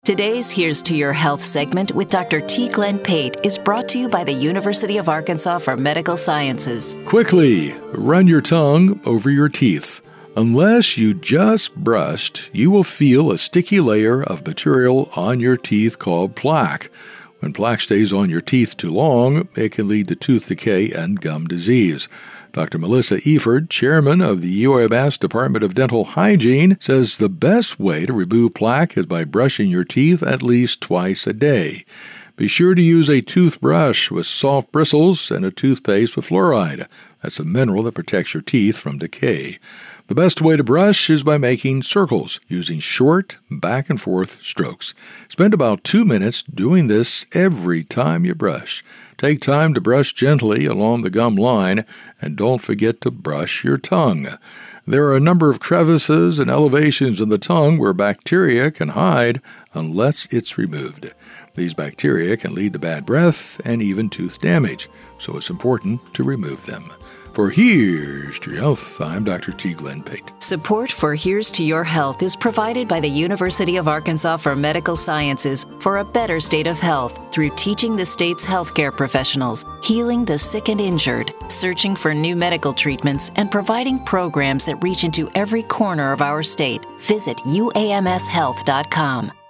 Today's Here's to Your Health segment with Dr. T. Glenn Pate is brought to you by the University of Arkansas for Medical Sciences. Quickly, run your tongue over your teeth. Unless you just brushed, you will feel a sticky layer of material on your teeth called plaque. When plaque stays on your teeth too long, it can lead to tooth decay and gum disease. Dr. Melissa Eford, chairman of the UMS Department of Dental Hygiene, says the best way to remove plaque is by brushing your teeth at least twice a day. Be sure to use a toothbrush with soft bristles and a toothpaste with fluoride. That's a mineral that protects your teeth from decay. The best way to brush is by making circles, using short back and forth strokes. Spend about 2 minutes doing this every time you brush. Take time to brush gently along the gum line, and don't forget to brush your tongue. There are a number of crevices and elevations in the tongue where bacteria can hide unless it's removed. These bacteria can lead to bad breath and even tooth damage, so it's important to remove them. For Here's to Your Health, I'm Dr. T. Glenn Pate. Support for Here's to Your Health is provided by the University of Arkansas for Medical Sciences for a better state of health through teaching the state's healthcare professionals, healing the sick and injured, searching for new medical treatments, and providing programs that reach into every corner of our state. Visit uamshealth.com.